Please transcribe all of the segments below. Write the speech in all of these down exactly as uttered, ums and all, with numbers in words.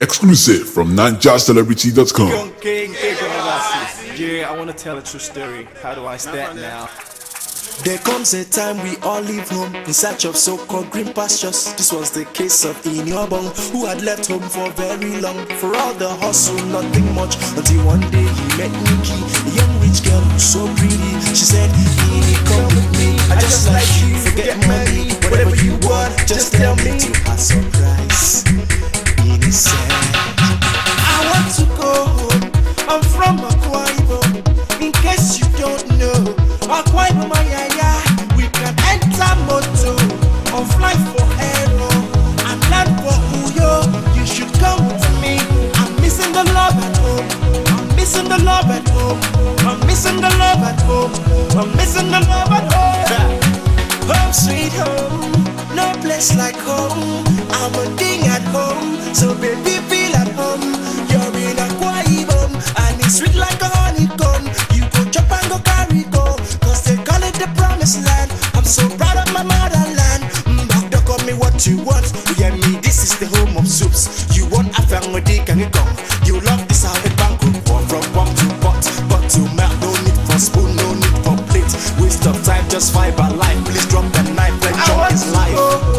Exclusive from ninja celebrity dot com. Yeah, I want to tell a true story. How do I start now? There comes a time we all leave home in search of so-called green pastures. This was the case of Inyobong, who had left home for very long. For all the hustle, nothing much, until one day he met Nikki, a young rich girl who's so pretty. She said, Ini, come with me, I just like you, forget money, whatever you want, just tell me. To her surprise, Ini said, I want to go home, I'm from Akwa Ibom. In case you don't know, Akwa Ibom, we can enter moto or fly for aero and land for Uyo. You should come with me. I'm missing the love at home. I'm missing the love at home. I'm missing the love at home. I'm missing the love at home. Home sweet home, no place like home. I'm a king at home, so baby feel at home. You're in Akwa Ibom and it's sweet like a honeycomb. You go chop and go carry go, cause they call it the promised land. I'm so proud of my motherland. Mbok, don't call me what you want. You hear me? This is the home of soups. You want a family, can you come? You love this how it bank from pot to pot, pot to mouth. No need for spoon, no need for plate. Waste of time, just fight by life. Please drop the knife, let jump is life.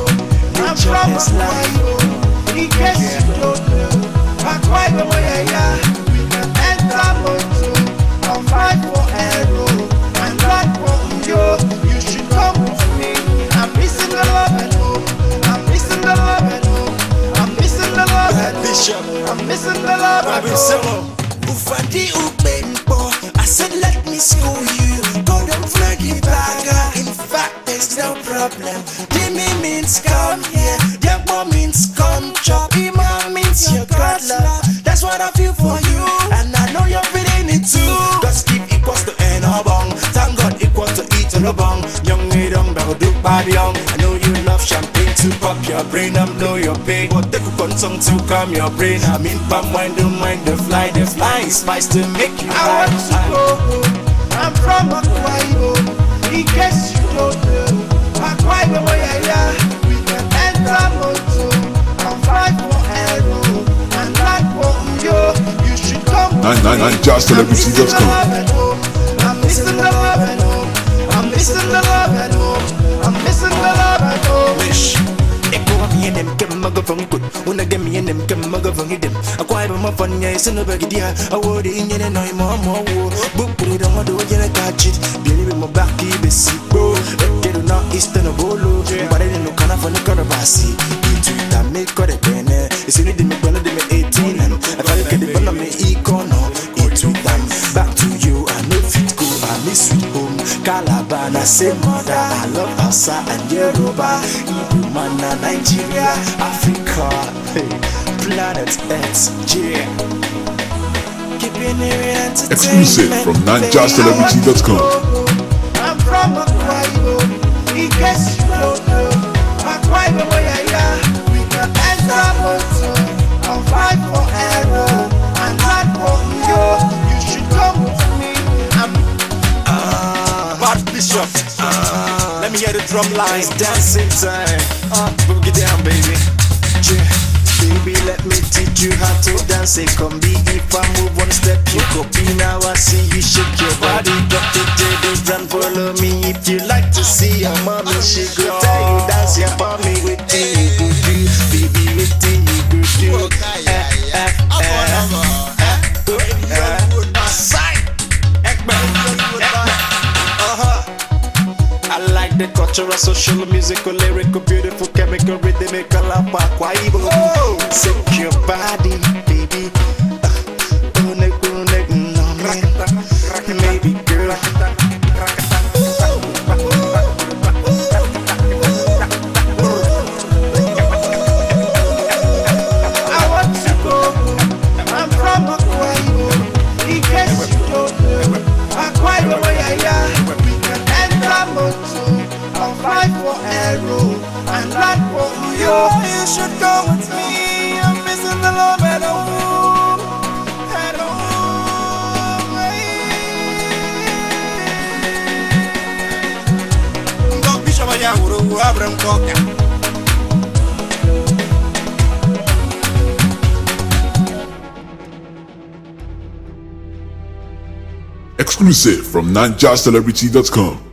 I'm from Akwa Ibom. In case you don't know, Akwa Ibom, yeah, yeah. We can enter moto or fight for aero and land for Uyo. You should come with me. I'm missing the love at home. I'm missing the love at home. I'm missing the love at home. I'm missing the love at home. Ufadi ubenpo, I said let me school you. Go down flaggy bagger. In fact, there's no problem. Dimi means come here. Yagbo means come chop. Ima means you got love. That's what I feel for you, and I know you're feeling it too. Cause keep equals to Enobong. Thank God equals to eat on a bong. Young Edom, Bago do body young. I know you love champagne to pop your brain and blow your pain. But they could consum to calm your brain. I mean, palm wine, don't mind the fly. The fly is spice to make you I want to go home. I'm from Akwa Ibom. In case you don't know, Akwa Ibom, yeah, yeah. We can enter moto and fly for aero and land for Uyo. You should come with me. ninja celebrity dot com. I'm missing the love at home. I'm missing the love at home. I'm missing the love at home. Wish. Eko mi enem kem maga vangi kut. Una gem mi enem kem maga vangi dem. Akwa Ibom ma fanya isino bagidia. Awodi inyene no imo mo wo. Bukuri do mo do jene kachit. Bieni be mo baki be sipo. Ekedo na eastern bolo. Mbare no kana fanya karabasi. Itu ta me kore bene. Isini di me kono di me eighteen and I feel like the bana me ikono. Itu tam back to you. I know fit go. I miss sweet home. Kalabana say mother. I love Hausa and Yoruba. Ibumana Nigeria, Africa, hey, planet X, yeah. Keeping it entertainment. Exclusive from ninja celebrity dot com. I'm from Akwa Ibom. In case you don't know, Akwa Ibom, yeah, yeah. We can enter moto and fly for aero and land for Uyo. You should come with me. I'm Ah, Bad Bishop. ah, Let me hear the drum line. it's dancing time. Uh, get down, baby. Yeah. Baby, let me teach you how to dance. It can be if I move one step, you copy now. I see you shake your body, drop the tables and follow me. If you like to see your mommy, she go tell you dance your mommy with you go do, baby with you go do. Eh, eh, eh, eh, eh. Sign. Ekman, Ekman. Uh-huh. I like the cultural, social, musical, lyrical, beautiful, chemical, rhythmical, Akwa Ibom. Shake your body, baby. Uh, oh, ne, oh, ne, no, man. Maybe, girl. I want to go home. I'm from Akwa Ibom. In case you don't know, Akwa Ibom, yeah, yeah. We can enter moto and fly for aero and land for Uyo. You should go with me. I'm missing the love at home. At home. Go Bishop Ayahuru, Abraham Coca. Exclusive from ninja celebrity dot com.